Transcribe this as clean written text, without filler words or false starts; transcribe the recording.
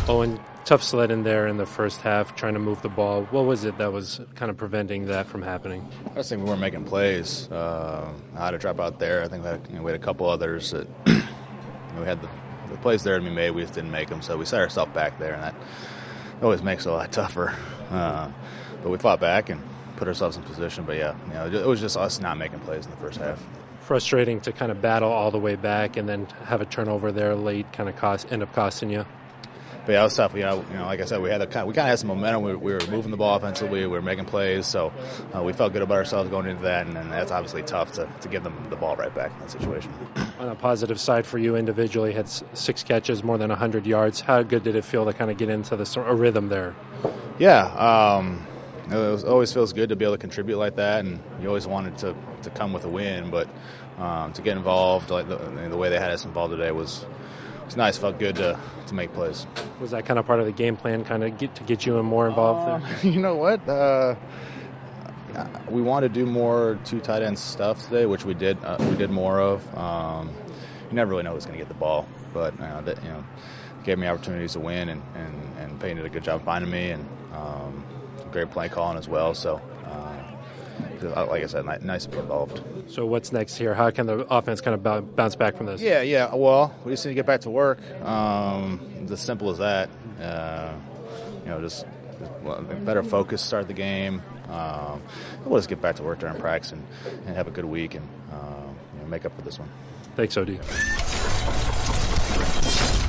Owen, tough sled in there in the first half, trying to move the ball. What was it that was kind of preventing that from happening? I just think we weren't making plays. I had to drop out there. I think we had a couple others that we had the plays there to be made. We just didn't make them, so we set ourselves back there, and that always makes it a lot tougher. But we fought back and put ourselves in position. But yeah, it was just us not making plays in the first half. Frustrating to kind of battle all the way back and then have a turnover there late, kind of end up costing you. But yeah, it was tough. Like I said, we kind of had some momentum. We were moving the ball offensively. We were making plays, so we felt good about ourselves going into that. And that's obviously tough to give them the ball right back in that situation. On a positive side for you individually, had 6 catches, more than 100 yards. How good did it feel to kind of get into a rhythm there? Yeah, it always feels good to be able to contribute like that, and you always wanted to come with a win. But to get involved, like the way they had us involved today was nice. Felt good to make plays. Was that kind of part of the game plan, kind of to get you more involved there? You know what? We wanted to do more 2 tight end stuff today, which we did. We did more of. You never really know who's going to get the ball, but gave me opportunities to win, and Peyton did a good job finding me, and great play calling as well. So, like I said, nice to be involved. So what's next here? How can the offense kind of bounce back from this? Yeah. Well, we just need to get back to work. It's as simple as that. Just better focus, start the game. We'll just get back to work during practice and have a good week and make up for this one. Thanks, OD.